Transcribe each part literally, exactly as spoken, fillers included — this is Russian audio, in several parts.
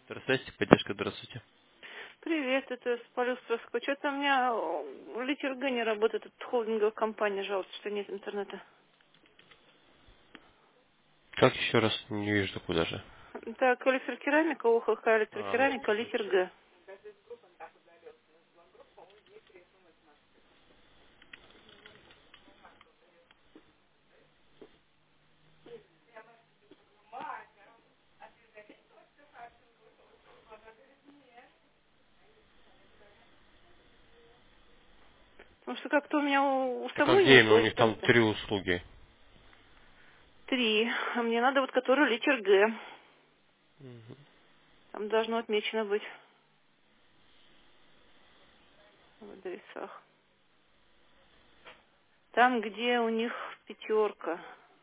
Здравствуйте, поддержка, здравствуйте. Привет, это Полюстровского. Что-то у меня э, литер Г не работает, это холдинговая компания, жалуется, что нет интернета. Как еще раз? Не вижу такую даже. Так, электрокерамика, ОХХ, А, ну электрокерамика, литер секундочку. Г. Потому что как-то у меня у, у Так а самой где нет именно? У них там интернета. три услуги. Три. А мне надо вот которую литер Г. Там должно отмечено быть в адресах. Там, где у них пятерка.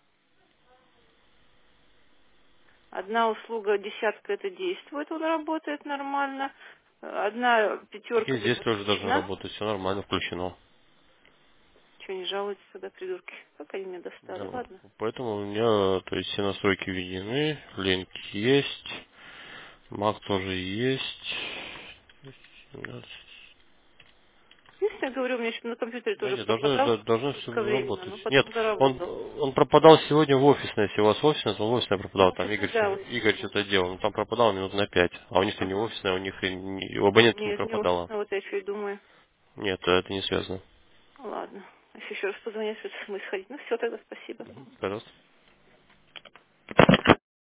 Одна услуга десятка это действует, он работает нормально. Одна Так пятерка и не здесь тоже должно подключена. работать, все нормально, включено. Чего не жалуются тогда, придурки? Как они меня достали? Да, Ладно. поэтому у меня, то есть все настройки введены, линк есть, Mac тоже есть. Если я говорю, у меня еще на компьютере Да тоже нет, должно, пропадал да- должно все кратковременно, работать. но Нет, потом он, заработал. он пропадал сегодня в офисное, если у вас офисное, то он в офисное Ну, пропадал, там Игорь, офисный, да, что- Игорь офисный. что-то делал, но там пропадал минут на пять, а у них-то не Ага. офисное, у них и не- у абонента не Нет, не пропадало. офисный, вот я еще и думаю. Нет, это не связано. Ладно. Если еще раз позвонят, придется мы сходить. Ну все, тогда спасибо. Пожалуйста.